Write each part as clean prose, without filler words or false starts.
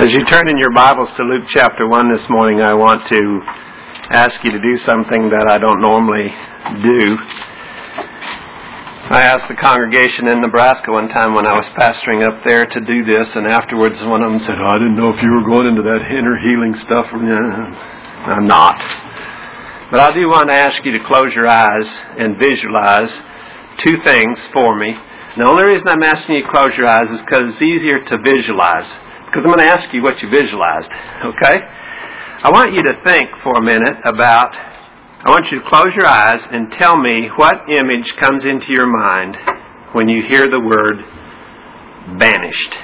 As you turn in your Bibles to Luke chapter 1 this morning, I want to ask you to do something that I don't normally do. I asked the congregation in Nebraska one time when I was pastoring up there to do this, and afterwards one of them said, I didn't know if you were going into that inner healing stuff. I'm not. But I do want to ask you to close your eyes and visualize two things for me. And the only reason I'm asking you to close your eyes is because it's easier to visualize. Because I'm going to ask you what you visualized, okay? I want you to think for a minute about, I want you to close your eyes and tell me what image comes into your mind when you hear the word banished.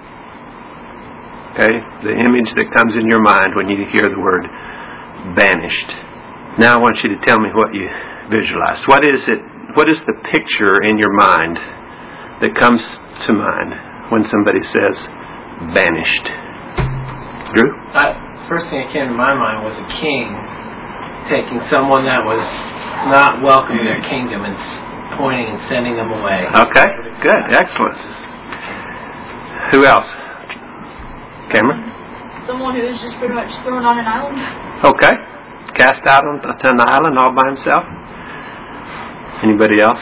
Okay? The image that comes in your mind when you hear the word banished. Now I want you to tell me what you visualized. What is it? What is the picture in your mind that comes to mind when somebody says banished? Drew? First thing that came to my mind was a king taking someone that was not welcome in their kingdom and pointing and sending them away. Okay, good, excellent. Who else? Cameron? Someone who was just pretty much thrown on an island. Okay, cast out on an island all by himself. Anybody else?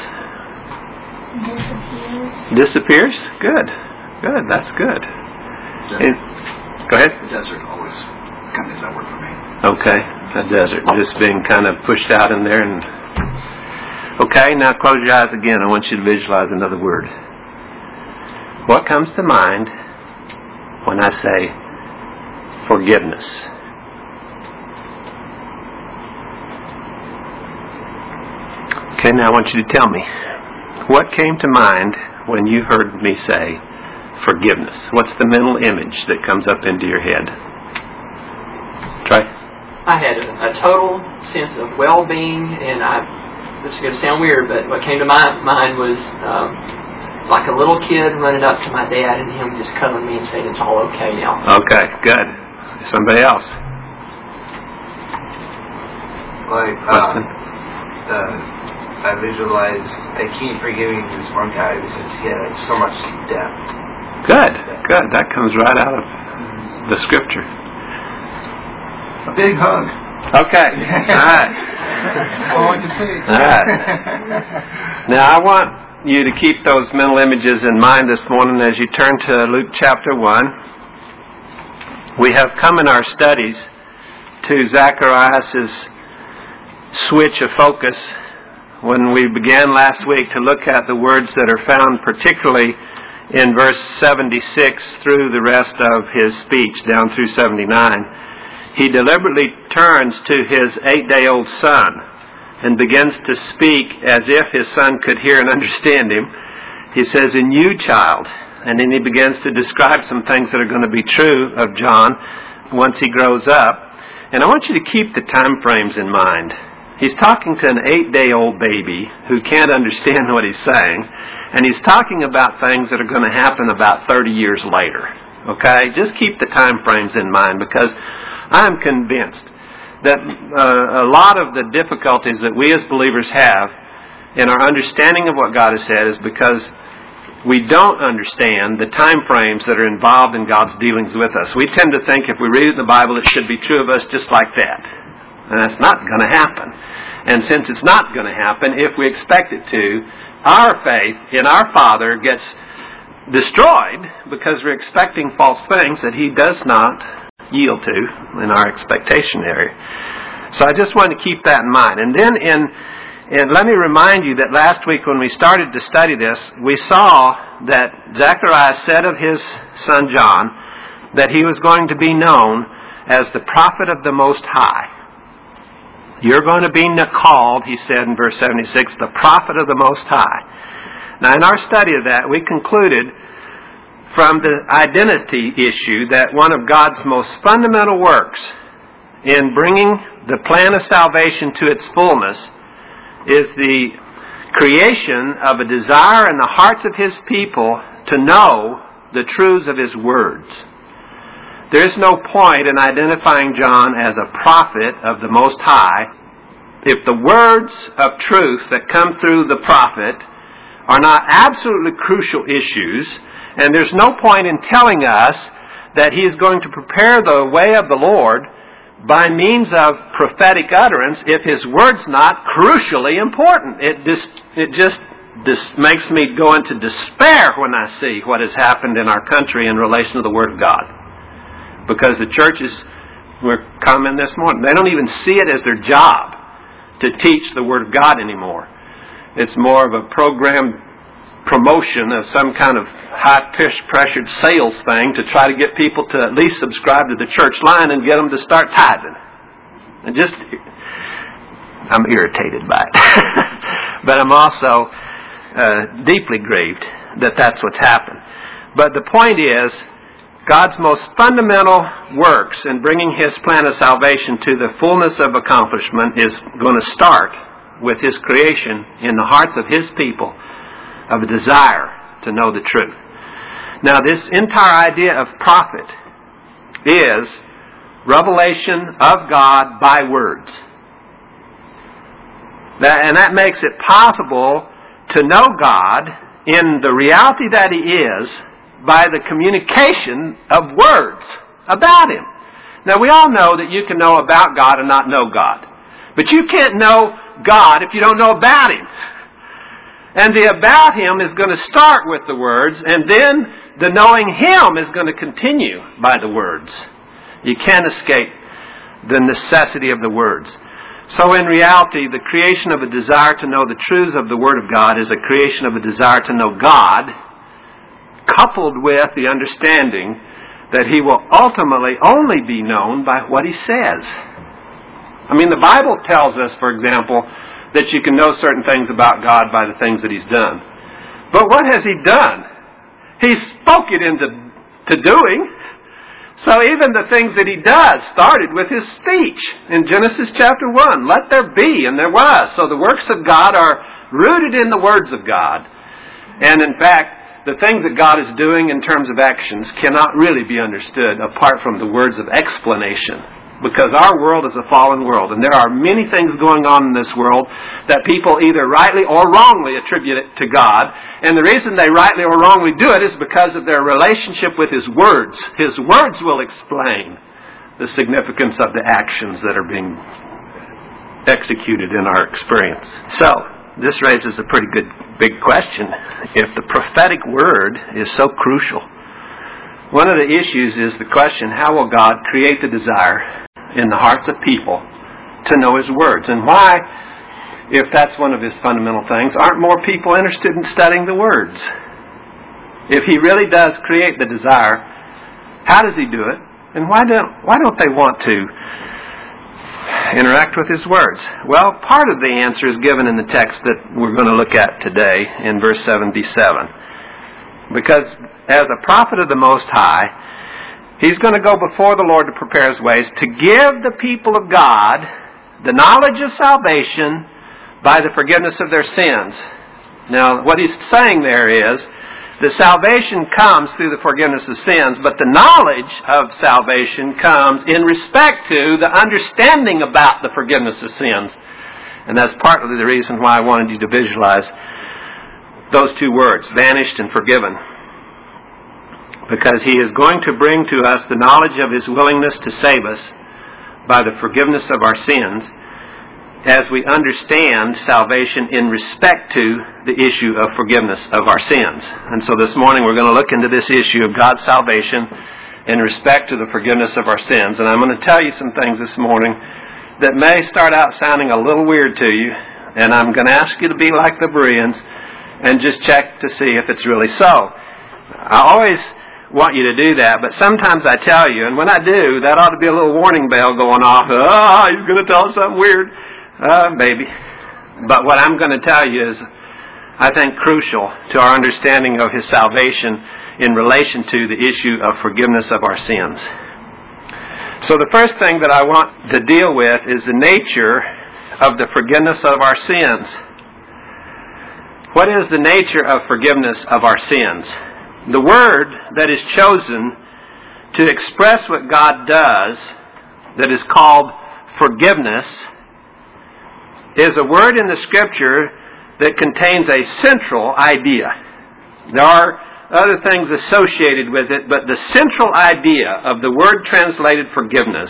Disappears? Good, that's good. Go ahead. The desert always kind of does that work for me. Okay, the desert, just being kind of pushed out in there. And okay, now close your eyes again. I want you to visualize another word. What comes to mind when I say forgiveness? Okay, now I want you to tell me, what came to mind when you heard me say forgiveness? What's the mental image that comes up into your head? Try. I had a total sense of well-being, and it's going to sound weird, but what came to my mind was like a little kid running up to my dad and him just cuddling me and saying, it's all okay now. Okay, good. Somebody else? I visualized a king forgiving this one guy because he had so much debt. Good. That comes right out of the scripture. A big hug. Okay. All right. All I can see. All right. Now I want you to keep those mental images in mind this morning as you turn to Luke chapter 1. We have come in our studies to Zacharias' switch of focus when we began last week to look at the words that are found particularly in verse 76 through the rest of his speech down through 79. He deliberately turns to his 8-day-old son and begins to speak as if his son could hear and understand him. He says, "In you, child," and then he begins to describe some things that are going to be true of John once he grows up. And I want you to keep the time frames in mind. He's talking to an 8-day-old baby who can't understand what he's saying, and he's talking about things that are going to happen about 30 years later. Okay? Just keep the time frames in mind, because I'm convinced that a lot of the difficulties that we as believers have in our understanding of what God has said is because we don't understand the time frames that are involved in God's dealings with us. We tend to think if we read it in the Bible, it should be true of us just like that. And that's not going to happen. And since it's not going to happen, if we expect it to, our faith in our Father gets destroyed because we're expecting false things that He does not yield to in our expectation area. So I just want to keep that in mind. And then and let me remind you that last week when we started to study this, we saw that Zacharias said of his son John that he was going to be known as the prophet of the Most High. You're going to be called, he said in verse 76, the prophet of the Most High. Now in our study of that, we concluded from the identity issue that one of God's most fundamental works in bringing the plan of salvation to its fullness is the creation of a desire in the hearts of His people to know the truths of His words. There is no point in identifying John as a prophet of the Most High if the words of truth that come through the prophet are not absolutely crucial issues, and there's no point in telling us that He is going to prepare the way of the Lord by means of prophetic utterance if His Word's not crucially important. It just makes me go into despair when I see what has happened in our country in relation to the Word of God. Because the churches, we're commenting this morning, they don't even see it as their job to teach the Word of God anymore. It's more of a programmed promotion of some kind of high-pressured sales thing to try to get people to at least subscribe to the church line and get them to start tithing. And I'm irritated by it. But I'm also deeply grieved that that's what's happened. But the point is, God's most fundamental works in bringing His plan of salvation to the fullness of accomplishment is going to start with His creation in the hearts of His people of a desire to know the truth. Now, this entire idea of prophet is revelation of God by words. And that makes it possible to know God in the reality that He is by the communication of words about Him. Now, we all know that you can know about God and not know God. But you can't know God if you don't know about Him. And the about Him is going to start with the words, and then the knowing Him is going to continue by the words. You can't escape the necessity of the words. So in reality, the creation of a desire to know the truths of the Word of God is a creation of a desire to know God, coupled with the understanding that He will ultimately only be known by what He says. I mean, the Bible tells us, for example, that you can know certain things about God by the things that He's done. But what has He done? He spoke it into doing. So even the things that He does started with His speech in Genesis chapter 1. Let there be, and there was. So the works of God are rooted in the words of God. And in fact, the things that God is doing in terms of actions cannot really be understood apart from the words of explanation. Because our world is a fallen world, and there are many things going on in this world that people either rightly or wrongly attribute it to God. And the reason they rightly or wrongly do it is because of their relationship with His words. His words will explain the significance of the actions that are being executed in our experience. So, this raises a pretty good big question. If the prophetic word is so crucial, one of the issues is the question, how will God create the desire in the hearts of people to know His words? And why, if that's one of His fundamental things, aren't more people interested in studying the words? If He really does create the desire, how does He do it? And why don't they want to interact with His words? Well, part of the answer is given in the text that we're going to look at today in verse 77. Because as a prophet of the Most High, He's going to go before the Lord to prepare His ways to give the people of God the knowledge of salvation by the forgiveness of their sins. Now, what He's saying there is the salvation comes through the forgiveness of sins, but the knowledge of salvation comes in respect to the understanding about the forgiveness of sins. And that's partly the reason why I wanted you to visualize those two words, vanished and forgiven. Because He is going to bring to us the knowledge of His willingness to save us by the forgiveness of our sins as we understand salvation in respect to the issue of forgiveness of our sins. And so this morning we're going to look into this issue of God's salvation in respect to the forgiveness of our sins. And I'm going to tell you some things this morning that may start out sounding a little weird to you. And I'm going to ask you to be like the Bereans and just check to see if it's really so. I always want you to do that, but sometimes I tell you, and when I do, that ought to be a little warning bell going off. Oh, he's going to tell us something weird. Maybe. But what I'm going to tell you is, I think, crucial to our understanding of His salvation in relation to the issue of forgiveness of our sins. So the first thing that I want to deal with is the nature of the forgiveness of our sins. What is the nature of forgiveness of our sins? The word that is chosen to express what God does, that is called forgiveness, is a word in the Scripture that contains a central idea. There are other things associated with it, but the central idea of the word translated forgiveness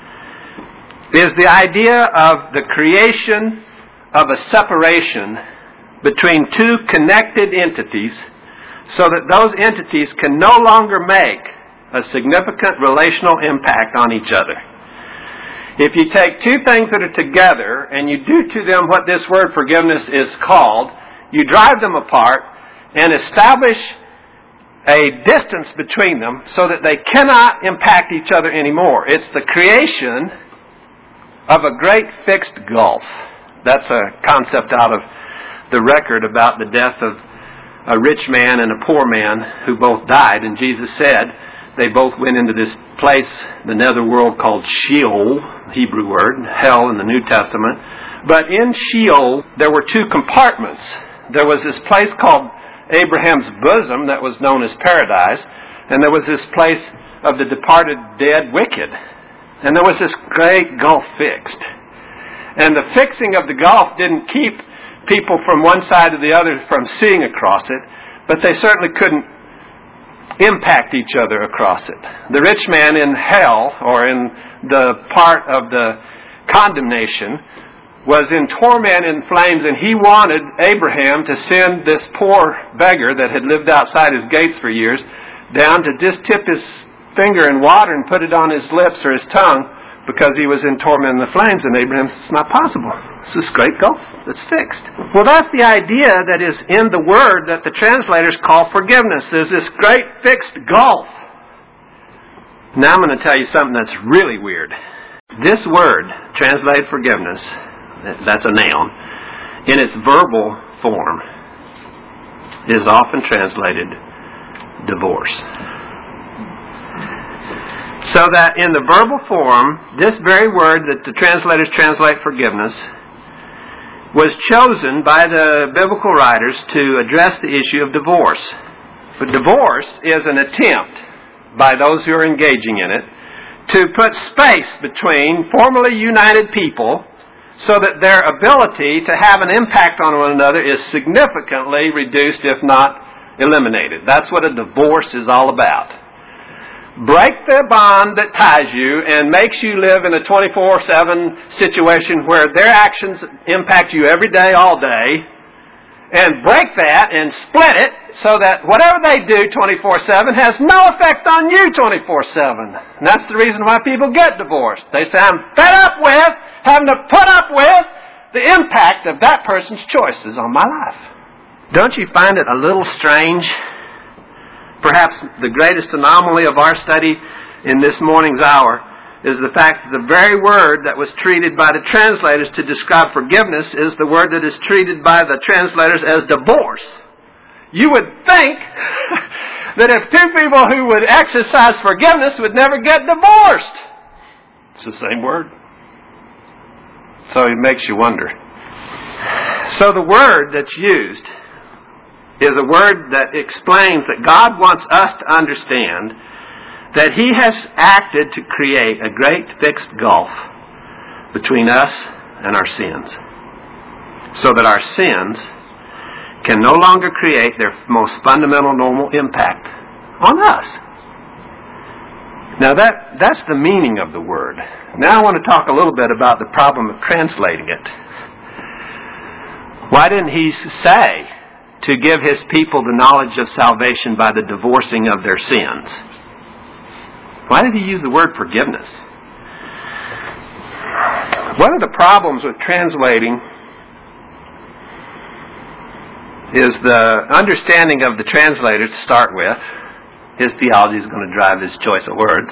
is the idea of the creation of a separation between two connected entities so that those entities can no longer make a significant relational impact on each other. If you take two things that are together and you do to them what this word forgiveness is called, you drive them apart and establish a distance between them so that they cannot impact each other anymore. It's the creation of a great fixed gulf. That's a concept out of the record about the death of a rich man and a poor man who both died. And Jesus said they both went into this place, the netherworld, called Sheol, Hebrew word, hell in the New Testament. But in Sheol, there were two compartments. There was this place called Abraham's bosom that was known as paradise, and there was this place of the departed dead wicked. And there was this great gulf fixed. And the fixing of the gulf didn't keep people from one side to the other from seeing across it, but they certainly couldn't impact each other across it. The rich man in hell, or in the part of the condemnation, was in torment in flames, and he wanted Abraham to send this poor beggar that had lived outside his gates for years down to just tip his finger in water and put it on his lips or his tongue because he was in torment in the flames. And Abraham said, it's not possible. It's this great gulf that's fixed. Well, that's the idea that is in the word that the translators call forgiveness. There's this great fixed gulf. Now I'm going to tell you something that's really weird. This word, translated forgiveness, that's a noun, in its verbal form, is often translated divorce. So that in the verbal form, this very word that the translators translate forgiveness was chosen by the biblical writers to address the issue of divorce. But divorce is an attempt by those who are engaging in it to put space between formerly united people so that their ability to have an impact on one another is significantly reduced, if not eliminated. That's what a divorce is all about. Break the bond that ties you and makes you live in a 24/7 situation where their actions impact you every day, all day, and break that and split it so that whatever they do 24/7 has no effect on you 24/7. And that's the reason why people get divorced. They say, I'm fed up with having to put up with the impact of that person's choices on my life. Don't you find it a little strange? Perhaps the greatest anomaly of our study in this morning's hour is the fact that the very word that was treated by the translators to describe forgiveness is the word that is treated by the translators as divorce. You would think that if two people who would exercise forgiveness would never get divorced. It's the same word. So it makes you wonder. So the word that's used is a word that explains that God wants us to understand that He has acted to create a great fixed gulf between us and our sins, so that our sins can no longer create their most fundamental normal impact on us. Now that's the meaning of the word. Now I want to talk a little bit about the problem of translating it. Why didn't He say to give His people the knowledge of salvation by the divorcing of their sins? Why did He use the word forgiveness? One of the problems with translating is the understanding of the translator to start with. His theology is going to drive his choice of words.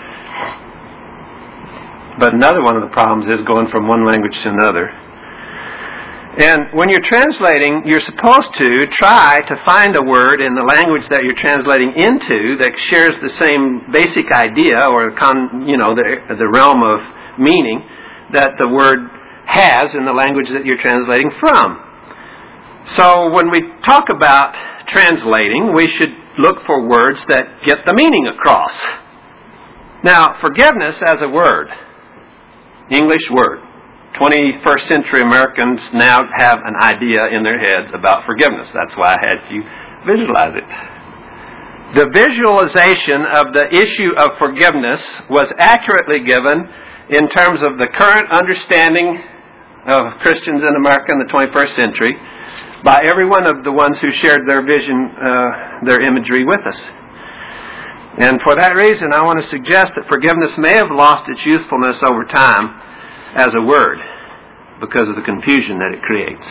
But another one of the problems is going from one language to another. And when you're translating, you're supposed to try to find a word in the language that you're translating into that shares the same basic idea or the realm of meaning that the word has in the language that you're translating from. So when we talk about translating, we should look for words that get the meaning across. Now, forgiveness as a word, English word. 21st century Americans now have an idea in their heads about forgiveness. That's why I had you visualize it. The visualization of the issue of forgiveness was accurately given in terms of the current understanding of Christians in America in the 21st century by every one of the ones who shared their vision, their imagery with us. And for that reason, I want to suggest that forgiveness may have lost its usefulness over time as a word because of the confusion that it creates.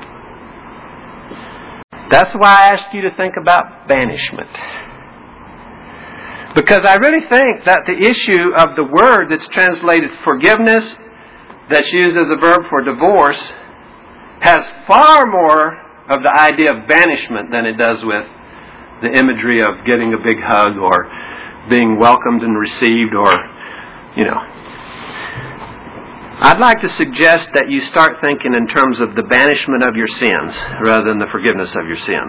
That's why I asked you to think about banishment. Because I really think that the issue of the word that's translated forgiveness, that's used as a verb for divorce, has far more of the idea of banishment than it does with the imagery of getting a big hug or being welcomed and received or, I'd like to suggest that you start thinking in terms of the banishment of your sins rather than the forgiveness of your sins.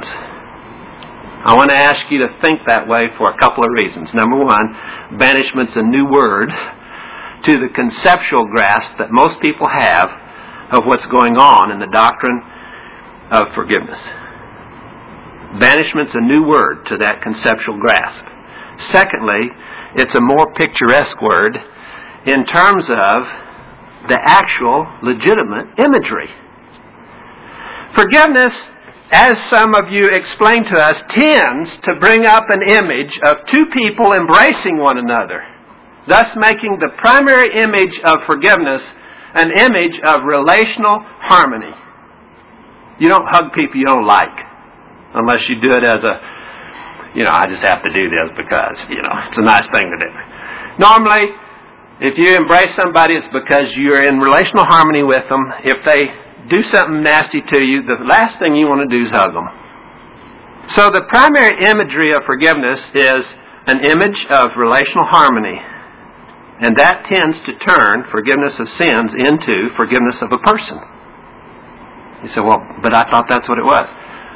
I want to ask you to think that way for a couple of reasons. Number one, banishment's a new word to the conceptual grasp that most people have of what's going on in the doctrine of forgiveness. Banishment's a new word to that conceptual grasp. Secondly, it's a more picturesque word in terms of the actual legitimate imagery. Forgiveness, as some of you explained to us, tends to bring up an image of two people embracing one another, thus making the primary image of forgiveness an image of relational harmony. You don't hug people you don't like unless you do it as a, I just have to do this because, it's a nice thing to do. Normally, if you embrace somebody, it's because you're in relational harmony with them. If they do something nasty to you, the last thing you want to do is hug them. So the primary imagery of forgiveness is an image of relational harmony. And that tends to turn forgiveness of sins into forgiveness of a person. You say, well, but I thought that's what it was.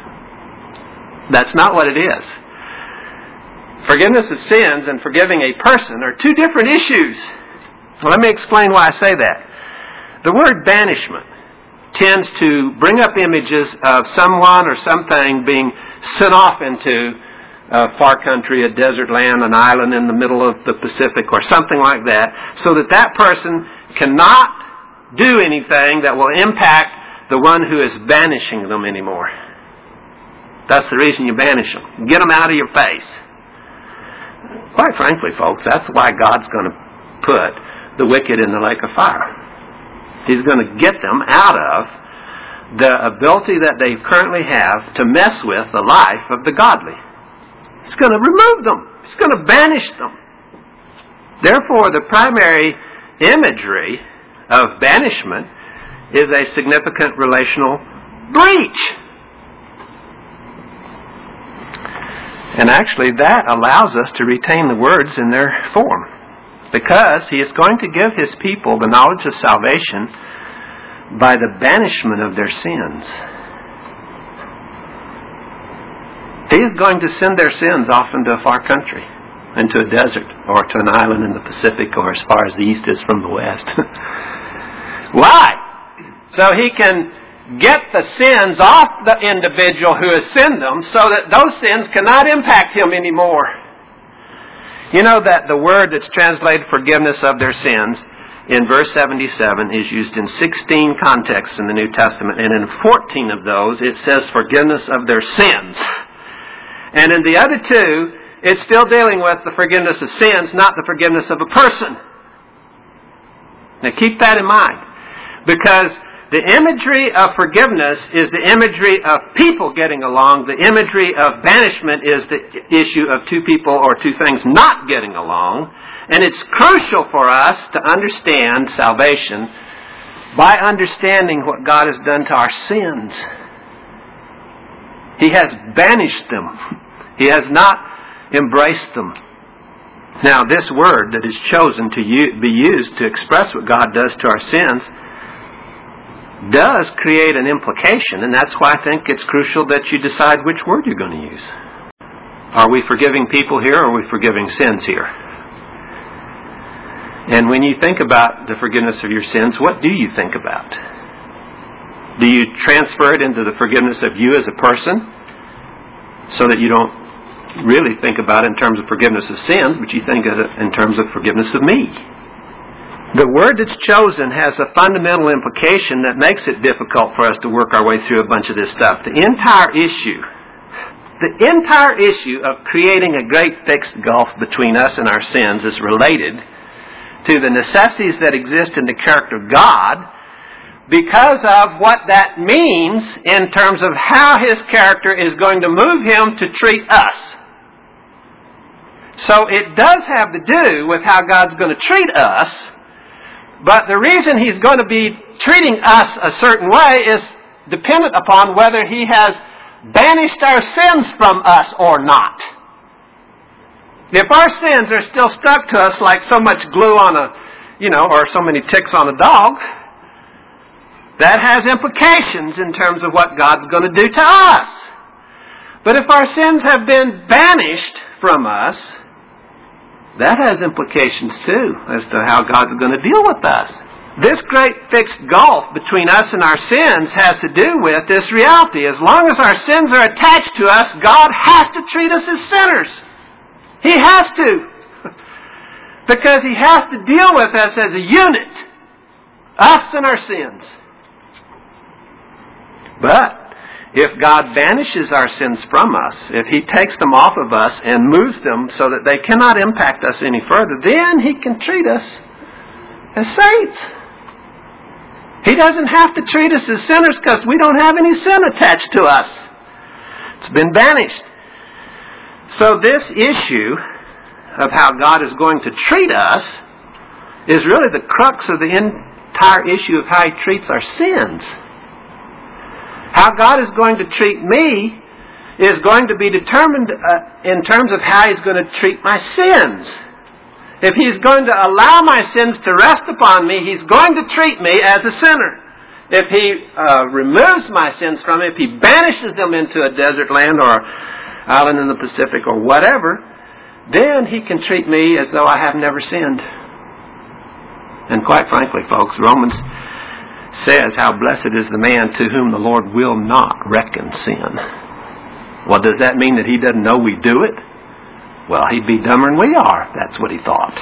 That's not what it is. Forgiveness of sins and forgiving a person are two different issues. Well, let me explain why I say that. The word banishment tends to bring up images of someone or something being sent off into a far country, a desert land, an island in the middle of the Pacific, or something like that, so that that person cannot do anything that will impact the one who is banishing them anymore. That's the reason you banish them. Get them out of your face. Quite frankly, folks, that's why God's going to put the wicked in the lake of fire. He's going to get them out of the ability that they currently have to mess with the life of the godly. He's going to remove them. He's going to banish them. Therefore, the primary imagery of banishment is a significant relational breach. And actually, that allows us to retain the words in their form, because He is going to give His people the knowledge of salvation by the banishment of their sins. He is going to send their sins off into a far country, into a desert, or to an island in the Pacific, or as far as the east is from the west. Why? So He can get the sins off the individual who has sinned them, so that those sins cannot impact him anymore. You know that the word that's translated forgiveness of their sins in verse 77 is used in 16 contexts in the New Testament, and in 14 of those it says forgiveness of their sins. And in the other two, it's still dealing with the forgiveness of sins, not the forgiveness of a person. Now keep that in mind, because the imagery of forgiveness is the imagery of people getting along. The imagery of banishment is the issue of two people or two things not getting along. And it's crucial for us to understand salvation by understanding what God has done to our sins. He has banished them. He has not embraced them. Now, this word that is chosen to be used to express what God does to our sins does create an implication, and that's why I think it's crucial that you decide which word you're going to use. Are we forgiving people here, or are we forgiving sins here? And when you think about the forgiveness of your sins, what do you think about? Do you transfer it into the forgiveness of you as a person, so that you don't really think about it in terms of forgiveness of sins, but you think of it in terms of forgiveness of me. The word that's chosen has a fundamental implication that makes it difficult for us to work our way through a bunch of this stuff. The entire issue of creating a great fixed gulf between us and our sins is related to the necessities that exist in the character of God because of what that means in terms of how His character is going to move Him to treat us. So it does have to do with how God's going to treat us, but the reason He's going to be treating us a certain way is dependent upon whether He has banished our sins from us or not. If our sins are still stuck to us like so much glue on or so many ticks on a dog, that has implications in terms of what God's going to do to us. But if our sins have been banished from us, that has implications too as to how God's going to deal with us. This great fixed gulf between us and our sins has to do with this reality. As long as our sins are attached to us, God has to treat us as sinners. He has to. Because He has to deal with us as a unit. Us and our sins. But if God banishes our sins from us, if He takes them off of us and moves them so that they cannot impact us any further, then He can treat us as saints. He doesn't have to treat us as sinners because we don't have any sin attached to us. It's been banished. So this issue of how God is going to treat us is really the crux of the entire issue of how He treats our sins. How God is going to treat me is going to be determined in terms of how He's going to treat my sins. If He's going to allow my sins to rest upon me, He's going to treat me as a sinner. If He removes my sins from me, if He banishes them into a desert land or island in the Pacific or whatever, then He can treat me as though I have never sinned. And quite frankly, folks, Romans says how blessed is the man to whom the Lord will not reckon sin. Well, does that mean that He doesn't know we do it? Well, He'd be dumber than we are. That's what He thought.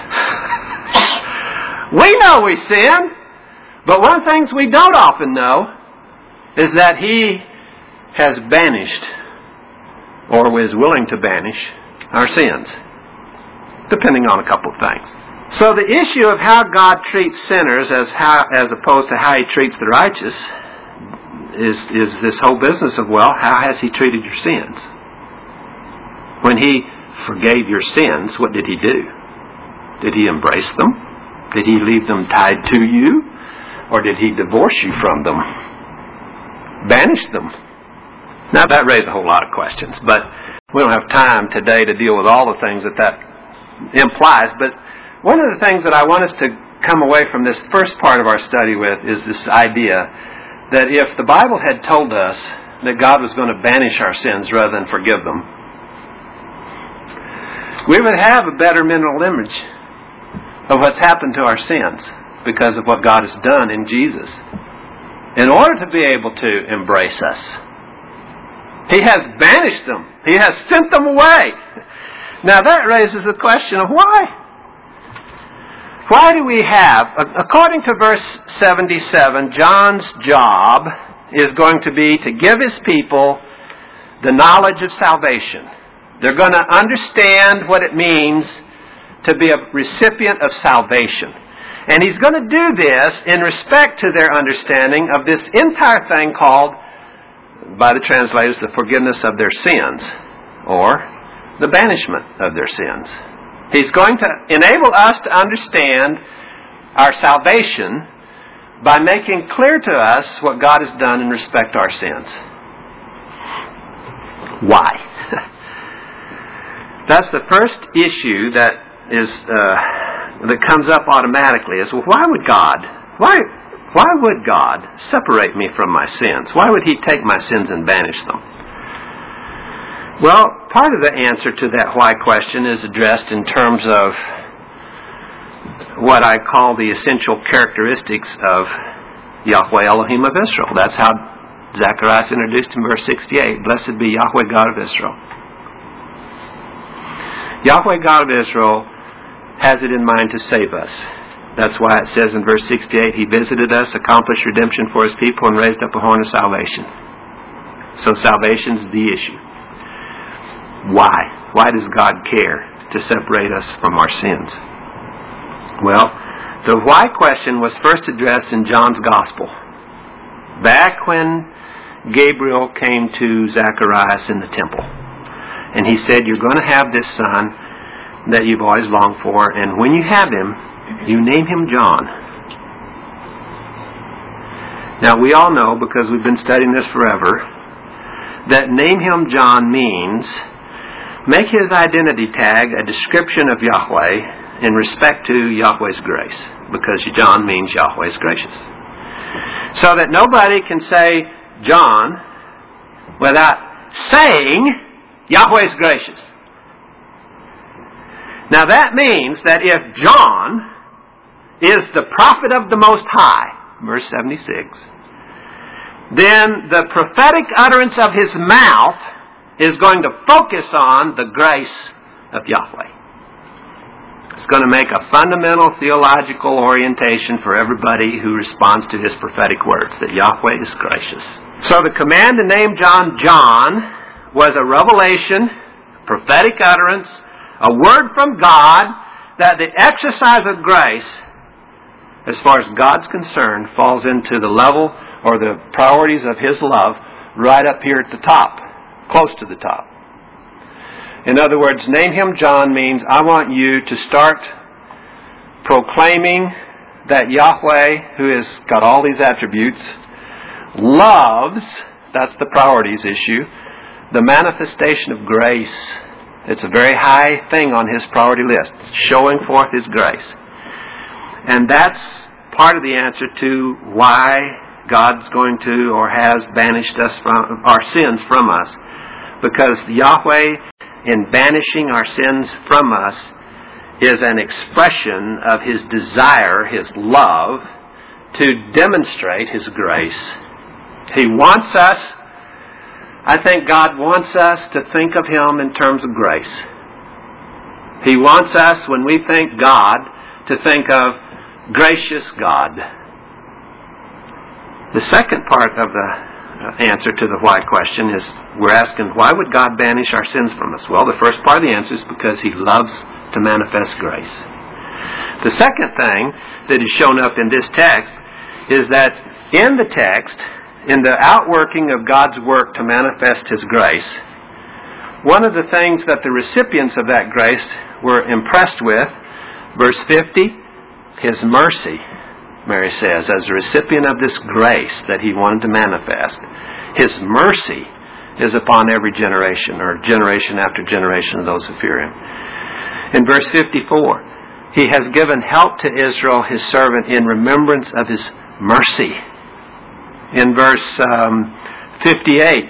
We know we sin, but one of the things we don't often know is that He has banished or is willing to banish our sins, depending on a couple of things. So the issue of how God treats sinners as opposed to how He treats the righteous is this whole business of, well, how has He treated your sins? When He forgave your sins, what did He do? Did He embrace them? Did He leave them tied to you? Or did He divorce you from them? Banish them? Now that raised a whole lot of questions, but we don't have time today to deal with all the things that implies. But one of the things that I want us to come away from this first part of our study with is this idea that if the Bible had told us that God was going to banish our sins rather than forgive them, we would have a better mental image of what's happened to our sins because of what God has done in Jesus in order to be able to embrace us. He has banished them. He has sent them away. Now that raises the question of why? Why do we have, according to verse 77, John's job is going to be to give his people the knowledge of salvation. They're going to understand what it means to be a recipient of salvation. And he's going to do this in respect to their understanding of this entire thing called, by the translators, the forgiveness of their sins, or the banishment of their sins. He's going to enable us to understand our salvation by making clear to us what God has done in respect to our sins. Why? That's the first issue that comes up automatically. Is, well, why would God separate me from my sins? Why would He take my sins and banish them? Well, part of the answer to that why question is addressed in terms of what I call the essential characteristics of Yahweh Elohim of Israel. That's how Zacharias introduced in verse 68. Blessed be Yahweh God of Israel. Yahweh God of Israel has it in mind to save us. That's why it says in verse 68, He visited us, accomplished redemption for His people, and raised up a horn of salvation. So salvation's the issue. Why? Why does God care to separate us from our sins? Well, the why question was first addressed in John's Gospel. Back when Gabriel came to Zacharias in the temple. And he said, you're going to have this son that you've always longed for, and when you have him, you name him John. Now we all know, because we've been studying this forever, that name him John means make his identity tag a description of Yahweh in respect to Yahweh's grace, because John means Yahweh's gracious. So that nobody can say John without saying Yahweh's gracious. Now that means that if John is the prophet of the Most High, verse 76, then the prophetic utterance of his mouth is going to focus on the grace of Yahweh. It's going to make a fundamental theological orientation for everybody who responds to his prophetic words, that Yahweh is gracious. So the command to name John John was a revelation, prophetic utterance, a word from God, that the exercise of grace, as far as God's concerned, falls into the level or the priorities of His love right up here at the top, close to the top. In other words, name him John means I want you to start proclaiming that Yahweh, who has got all these attributes, loves, that's the priorities issue, the manifestation of grace. It's a very high thing on his priority list, showing forth his grace. And that's part of the answer to why God's going to or has banished us from our sins from us. Because Yahweh, in banishing our sins from us, is an expression of His desire, His love, to demonstrate His grace. He wants us, I think God wants us to think of Him in terms of grace. He wants us, when we think God, to think of gracious God. The second part of the answer to the why question is we're asking, why would God banish our sins from us? Well, the first part of the answer is because He loves to manifest grace. The second thing that is shown up in this text is that in the text, in the outworking of God's work to manifest His grace, one of the things that the recipients of that grace were impressed with, verse 50, His mercy, Mary says, as a recipient of this grace that He wanted to manifest. His mercy is upon every generation, or generation after generation of those who fear Him. In verse 54, He has given help to Israel, His servant, in remembrance of His mercy. In verse 58,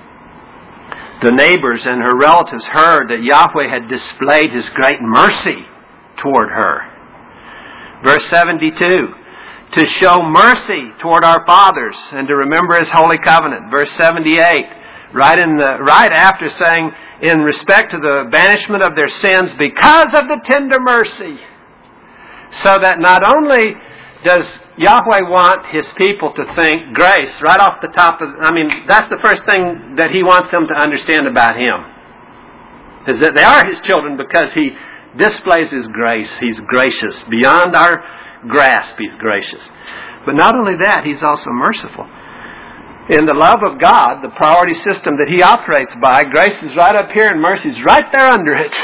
the neighbors and her relatives heard that Yahweh had displayed His great mercy toward her. Verse 72, to show mercy toward our fathers and to remember His holy covenant. Verse 78, right after saying, in respect to the banishment of their sins because of the tender mercy. So that not only does Yahweh want His people to think grace right off the top of, that's the first thing that He wants them to understand about Him, is that they are His children because He displays His grace. He's gracious. Beyond our grasp, He's gracious. But not only that, He's also merciful. In the love of God, the priority system that He operates by, grace is right up here and mercy is right there under it.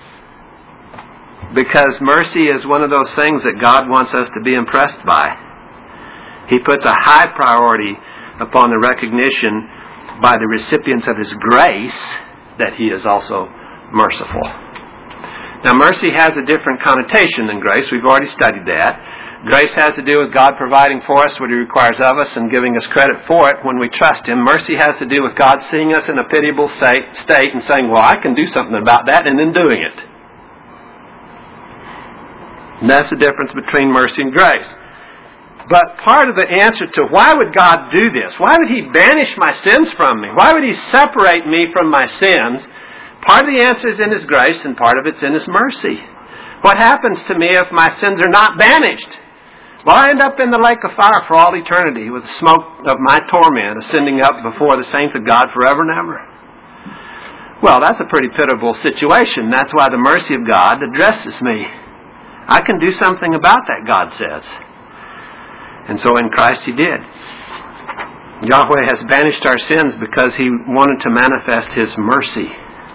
Because mercy is one of those things that God wants us to be impressed by. He puts a high priority upon the recognition by the recipients of His grace that He is also merciful. Now, mercy has a different connotation than grace. We've already studied that. Grace has to do with God providing for us what He requires of us and giving us credit for it when we trust Him. Mercy has to do with God seeing us in a pitiable state and saying, well, I can do something about that, and then doing it. And that's the difference between mercy and grace. But part of the answer to why would God do this? Why would He banish my sins from me? Why would He separate me from my sins? Part of the answer is in His grace and part of it's in His mercy. What happens to me if my sins are not banished? Well, I end up in the lake of fire for all eternity with the smoke of my torment ascending up before the saints of God forever and ever. Well, that's a pretty pitiable situation. That's why the mercy of God addresses me. I can do something about that, God says. And so in Christ He did. Yahweh has banished our sins because He wanted to manifest His mercy.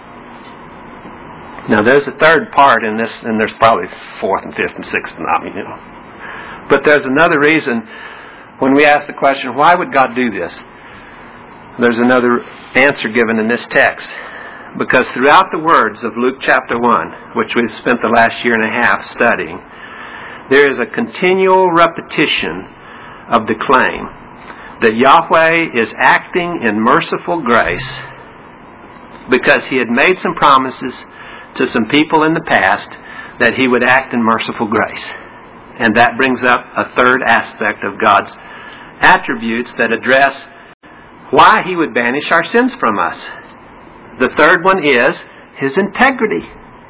Now there's a third part in this, and there's probably fourth and fifth and sixth, But there's another reason when we ask the question, why would God do this? There's another answer given in this text. Because throughout the words of Luke chapter 1, which we've spent the last year and a half studying, there is a continual repetition of the claim that Yahweh is acting in merciful grace because He had made some promises to some people in the past that He would act in merciful grace. And that brings up a third aspect of God's attributes that address why He would banish our sins from us. The third one is His integrity.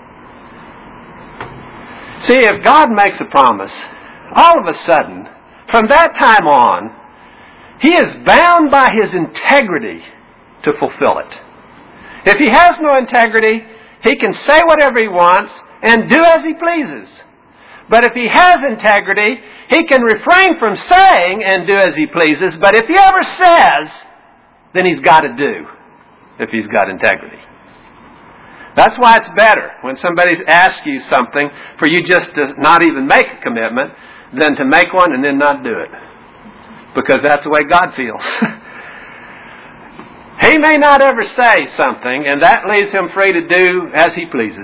See, if God makes a promise, all of a sudden, from that time on, He is bound by His integrity to fulfill it. If He has no integrity, He can say whatever He wants and do as He pleases. But if He has integrity, He can refrain from saying and do as He pleases. But if He ever says, then He's got to do, if He's got integrity. That's why it's better when somebody asks you something for you just to not even make a commitment than to make one and then not do it. Because that's the way God feels. He may not ever say something, and that leaves Him free to do as He pleases.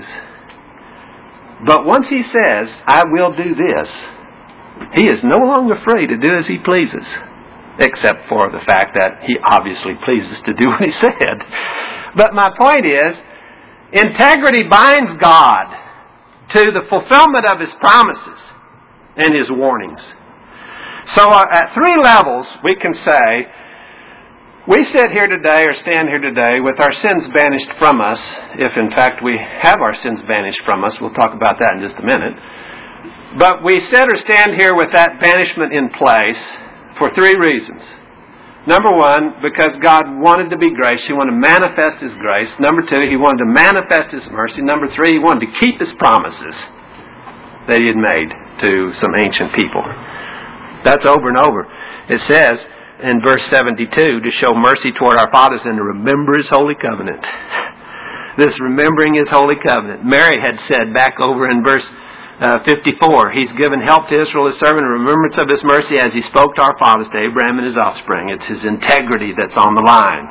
But once He says, I will do this, He is no longer free to do as He pleases. Except for the fact that He obviously pleases to do what He said. But my point is, integrity binds God to the fulfillment of His promises and His warnings. So at three levels we can say, we sit here today or stand here today with our sins banished from us, if in fact we have our sins banished from us. We'll talk about that in just a minute. But we sit or stand here with that banishment in place for three reasons. Number one, because God wanted to be gracious. He wanted to manifest His grace. Number two, He wanted to manifest His mercy. Number three, He wanted to keep His promises that He had made to some ancient people. That's over and over. It says in verse 72, to show mercy toward our fathers and to remember His holy covenant. This remembering His holy covenant. Mary had said back over in verse 54, He's given help to Israel, His servant, in remembrance of His mercy as He spoke to our fathers, to Abraham and his offspring. It's His integrity that's on the line.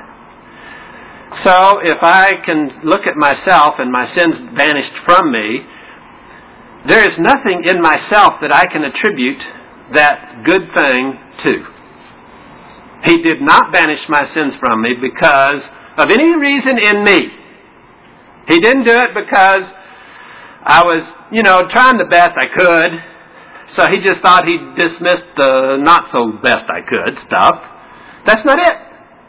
So, if I can look at myself and my sins banished from me, there is nothing in myself that I can attribute that good thing to. He did not banish my sins from me because of any reason in me. He didn't do it because I was, trying the best I could. So He just thought He'd dismissed the not so best I could stuff. That's not it.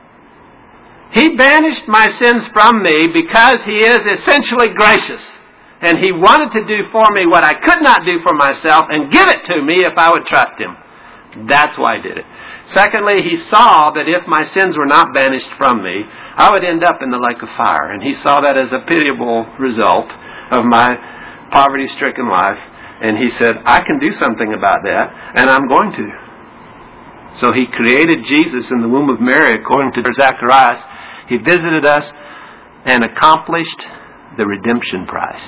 He banished my sins from me because He is essentially gracious. And He wanted to do for me what I could not do for myself and give it to me if I would trust Him. That's why He did it. Secondly, He saw that if my sins were not banished from me, I would end up in the lake of fire. And He saw that as a pitiable result of my poverty-stricken life. And He said, I can do something about that, and I'm going to. So He created Jesus in the womb of Mary, according to Zacharias. He visited us and accomplished the redemption price.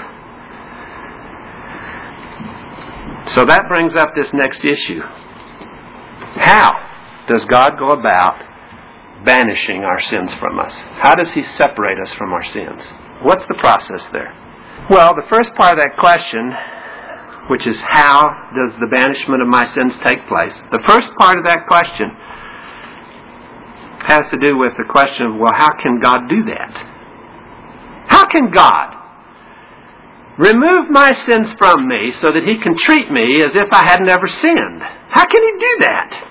So that brings up this next issue. How does God go about banishing our sins from us? How does He separate us from our sins? What's the process there? Well, the first part of that question, which is how does the banishment of my sins take place? The first part of that question has to do with the question of, well, how can God do that? How can God remove my sins from me so that He can treat me as if I had never sinned? How can He do that?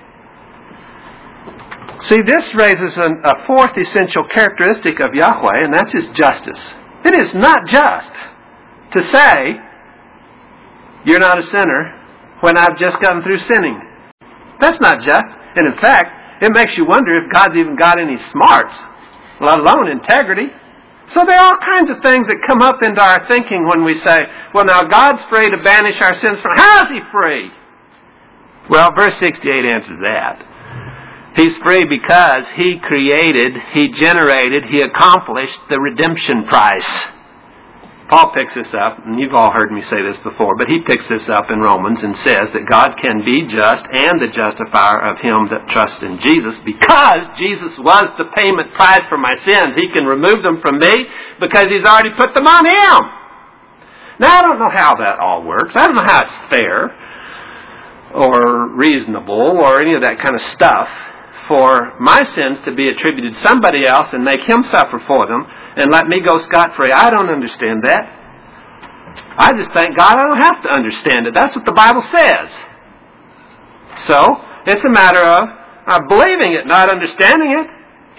See, this raises a fourth essential characteristic of Yahweh, and that's His justice. It is not just to say, you're not a sinner when I've just gotten through sinning. That's not just. And in fact, it makes you wonder if God's even got any smarts, let alone integrity. So there are all kinds of things that come up into our thinking when we say, well, now God's free to banish our sins from... How is He free? Well, verse 68 answers that. He's free because He created, He generated, He accomplished the redemption price. Paul picks this up, and you've all heard me say this before, but he picks this up in Romans and says that God can be just and the justifier of him that trusts in Jesus because Jesus was the payment price for my sins. He can remove them from me because He's already put them on Him. Now, I don't know how that all works. I don't know how it's fair or reasonable or any of that kind of stuff for my sins to be attributed to somebody else and make Him suffer for them and let me go scot-free. I don't understand that. I just thank God I don't have to understand it. That's what the Bible says. So, it's a matter of believing it, not understanding it.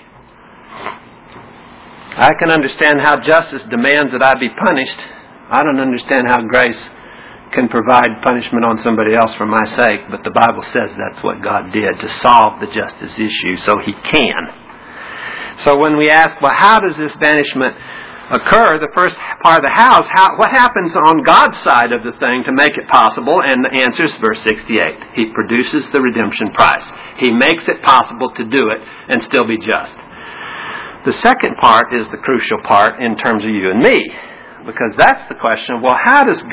I can understand how justice demands that I be punished. I don't understand how grace can provide punishment on somebody else for my sake, but the Bible says that's what God did to solve the justice issue, so He can. So when we ask, well, how does this banishment occur, the first part of the house, what happens on God's side of the thing to make it possible? And the answer is verse 68. He produces the redemption price. He makes it possible to do it and still be just. The second part is the crucial part in terms of you and me, because that's the question of, well, how does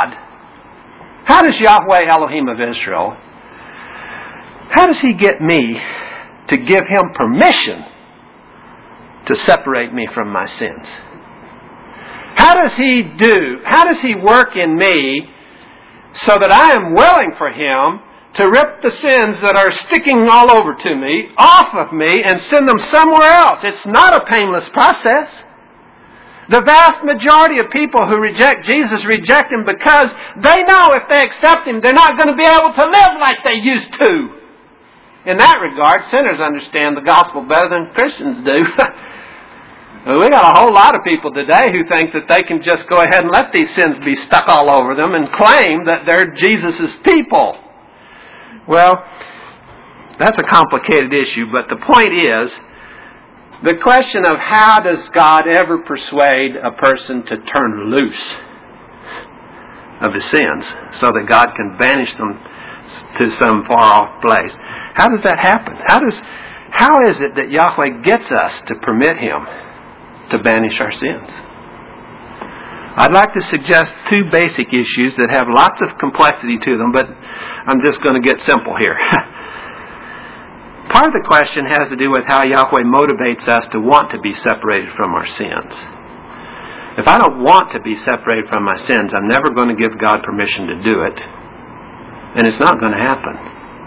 Yahweh Elohim of Israel, how does He get me to give Him permission to separate me from my sins? How does He work in me so that I am willing for Him to rip the sins that are sticking all over to me off of me and send them somewhere else? It's not a painless process. The vast majority of people who reject Jesus reject Him because they know if they accept Him, they're not going to be able to live like they used to. In that regard, sinners understand the gospel better than Christians do. We got a whole lot of people today who think that they can just go ahead and let these sins be stuck all over them and claim that they're Jesus' people. Well, that's a complicated issue, but the point is, the question of how does God ever persuade a person to turn loose of his sins so that God can banish them to some far-off place. How does that happen? How is it that Yahweh gets us to permit Him to banish our sins? I'd like to suggest two basic issues that have lots of complexity to them, but I'm just going to get simple here. Part of the question has to do with how Yahweh motivates us to want to be separated from our sins. If I don't want to be separated from my sins, I'm never going to give God permission to do it. And it's not going to happen.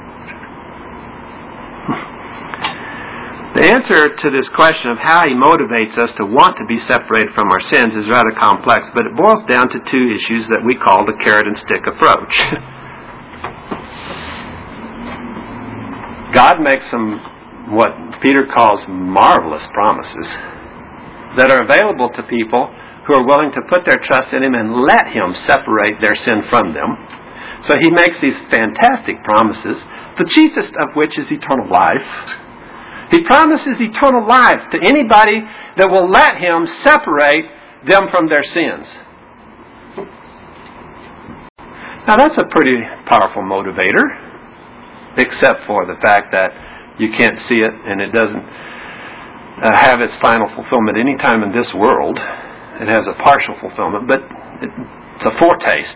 The answer to this question of how He motivates us to want to be separated from our sins is rather complex, but it boils down to two issues that we call the carrot and stick approach. God makes some, what Peter calls marvelous promises that are available to people who are willing to put their trust in Him and let Him separate their sin from them. So He makes these fantastic promises, the chiefest of which is eternal life. He promises eternal life to anybody that will let Him separate them from their sins. Now that's a pretty powerful motivator, except for the fact that you can't see it and it doesn't have its final fulfillment any time in this world. It has a partial fulfillment, but it's a foretaste.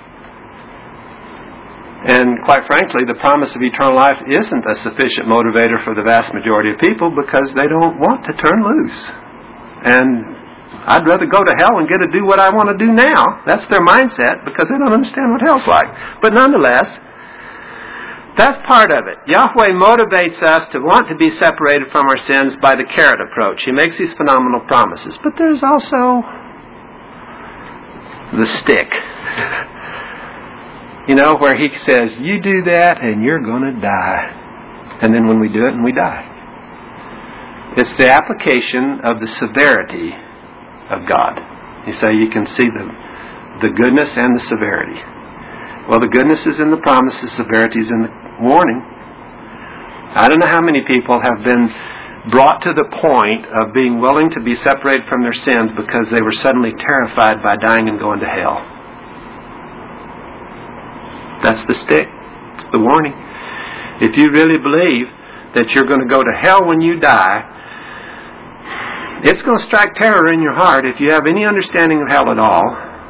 And quite frankly, the promise of eternal life isn't a sufficient motivator for the vast majority of people because they don't want to turn loose. And I'd rather go to hell and get to do what I want to do now. That's their mindset because they don't understand what hell's like. But nonetheless, that's part of it. Yahweh motivates us to want to be separated from our sins by the carrot approach. He makes these phenomenal promises. But there's also the stick. You know, where He says, you do that and you're going to die. And then when we do it, and we die. It's the application of the severity of God. You say you can see the goodness and the severity. Well, the goodness is in the promise, the severity is in the warning. I don't know how many people have been brought to the point of being willing to be separated from their sins because they were suddenly terrified by dying and going to hell. That's the stick. It's the warning. If you really believe that you're going to go to hell when you die, it's going to strike terror in your heart if you have any understanding of hell at all.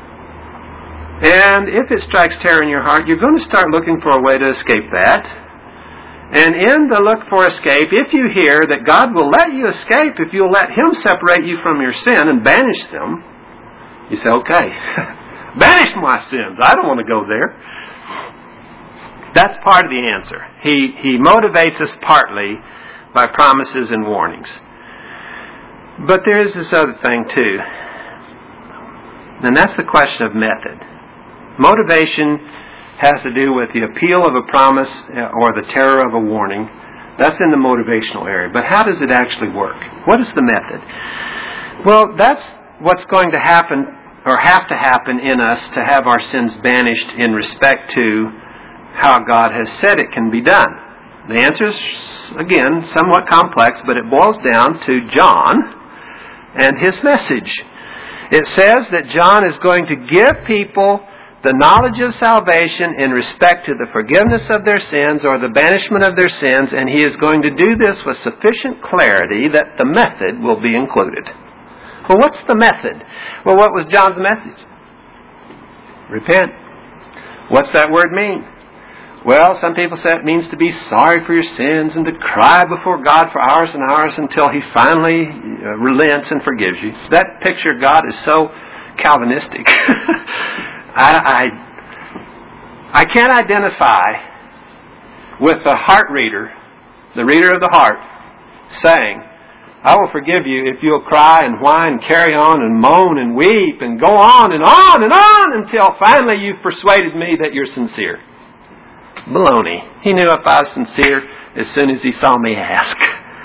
And if it strikes terror in your heart, you're going to start looking for a way to escape that. And in the look for escape, if you hear that God will let you escape if you'll let Him separate you from your sin and banish them, you say, okay, banish my sins. I don't want to go there. That's part of the answer. He motivates us partly by promises and warnings. But there is this other thing too. And that's the question of method. Motivation has to do with the appeal of a promise or the terror of a warning. That's in the motivational area. But how does it actually work? What is the method? Well, that's what's going to happen or have to happen in us to have our sins banished in respect to how God has said it can be done. The answer is, again, somewhat complex, but it boils down to John and his message. It says that John is going to give people the knowledge of salvation in respect to the forgiveness of their sins or the banishment of their sins, and he is going to do this with sufficient clarity that the method will be included. Well, what's the method? Well, what was John's message? Repent. What's that word mean? Well, some people say it means to be sorry for your sins and to cry before God for hours and hours until He finally relents and forgives you. So that picture of God is so Calvinistic. I can't identify with the heart reader, the reader of the heart, saying, I will forgive you if you'll cry and whine and carry on and moan and weep and go on and on and on until finally you've persuaded me that you're sincere. Baloney. He knew if I was sincere as soon as he saw me ask.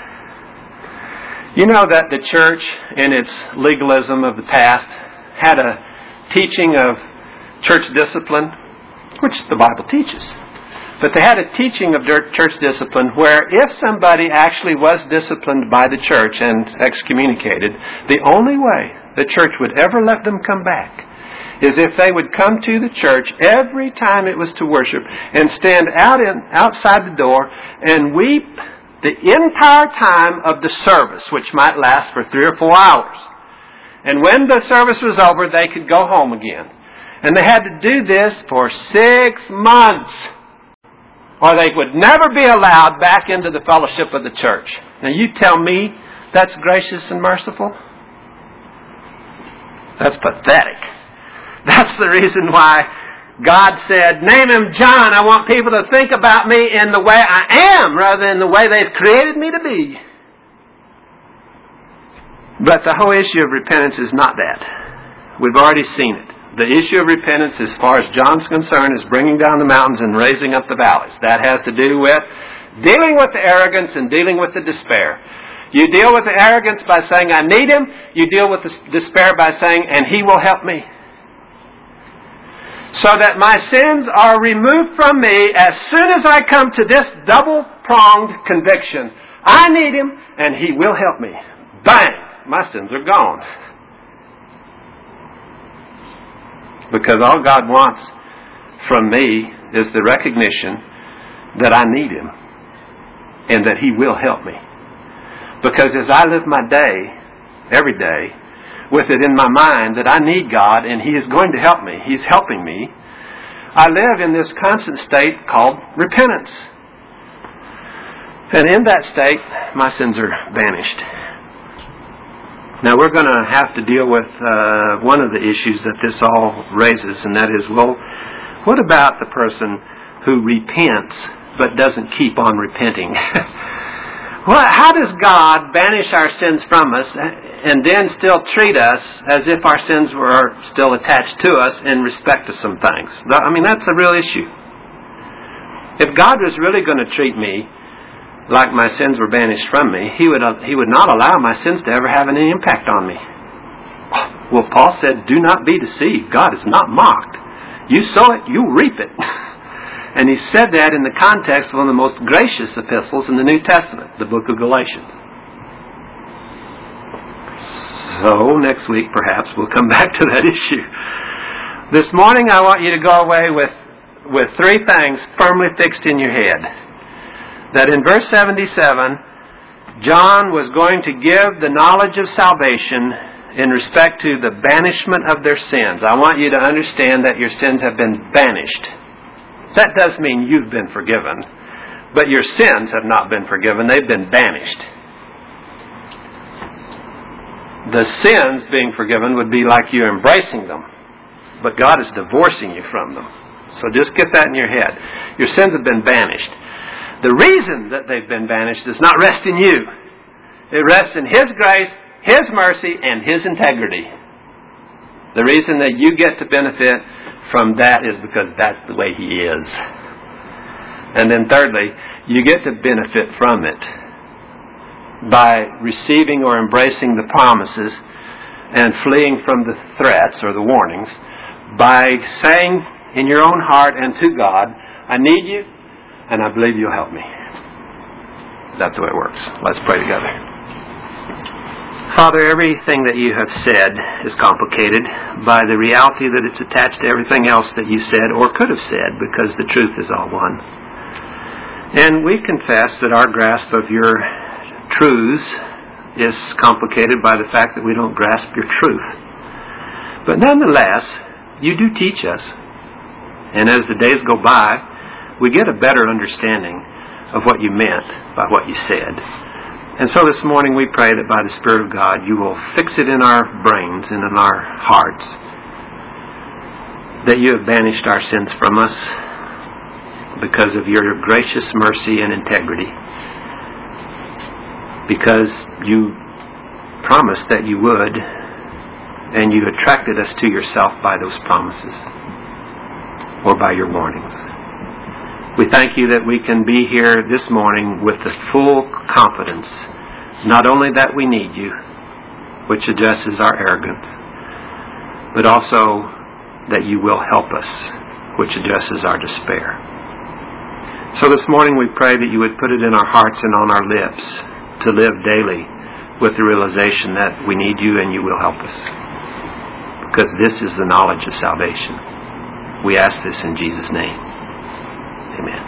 You know that the church, in its legalism of the past, had a teaching of church discipline, which the Bible teaches. But they had a teaching of church discipline where if somebody actually was disciplined by the church and excommunicated, the only way the church would ever let them come back is if they would come to the church every time it was to worship and stand outside the door and weep the entire time of the service, which might last for 3 or 4 hours. And when the service was over, they could go home again. And they had to do this for 6 months, or they would never be allowed back into the fellowship of the church. Now you tell me that's gracious and merciful? That's pathetic. That's the reason why God said, name him John. I want people to think about me in the way I am rather than the way they've created me to be. But the whole issue of repentance is not that. We've already seen it. The issue of repentance, as far as John's concerned, is bringing down the mountains and raising up the valleys. That has to do with dealing with the arrogance and dealing with the despair. You deal with the arrogance by saying, I need him. You deal with the despair by saying, and he will help me. So that my sins are removed from me as soon as I come to this double-pronged conviction. I need him, and he will help me. Bang! My sins are gone. Because all God wants from me is the recognition that I need him and that he will help me. Because as I live my day, every day, with it in my mind that I need God and he is going to help me, he's helping me, I live in this constant state called repentance. And in that state, my sins are banished. Now we're going to have to deal with one of the issues that this all raises, and that is, well, what about the person who repents but doesn't keep on repenting? Well, how does God banish our sins from us and then still treat us as if our sins were still attached to us in respect to some things? I mean, that's a real issue. If God was really going to treat me like my sins were banished from me, He would not allow my sins to ever have any impact on me. Well, Paul said, do not be deceived. God is not mocked. You sow it, you'll reap it. And he said that in the context of one of the most gracious epistles in the New Testament, the book of Galatians. So, next week, perhaps, we'll come back to that issue. This morning, I want you to go away with three things firmly fixed in your head. That in verse 77, John was going to give the knowledge of salvation in respect to the banishment of their sins. I want you to understand that your sins have been banished. That does mean you've been forgiven, but your sins have not been forgiven. They've been banished. The sins being forgiven would be like you embracing them, but God is divorcing you from them. So just get that in your head. Your sins have been banished. The reason that they've been banished does not rest in you. It rests in His grace, His mercy, and His integrity. The reason that you get to benefit from that is because that's the way He is. And then thirdly, you get to benefit from it by receiving or embracing the promises and fleeing from the threats or the warnings by saying in your own heart and to God, I need you and I believe you'll help me. That's the way it works. Let's pray together. Father, everything that you have said is complicated by the reality that it's attached to everything else that you said or could have said, because the truth is all one. And we confess that our grasp of your truths is complicated by the fact that we don't grasp your truth. But nonetheless, you do teach us. And as the days go by, we get a better understanding of what you meant by what you said. And so this morning we pray that by the Spirit of God you will fix it in our brains and in our hearts that you have banished our sins from us because of your gracious mercy and integrity, because you promised that you would, and you attracted us to yourself by those promises or by your warnings. We thank you that we can be here this morning with the full confidence, not only that we need you, which addresses our arrogance, but also that you will help us, which addresses our despair. So this morning we pray that you would put it in our hearts and on our lips to live daily with the realization that we need you and you will help us, because this is the knowledge of salvation. We ask this in Jesus' name. Amen.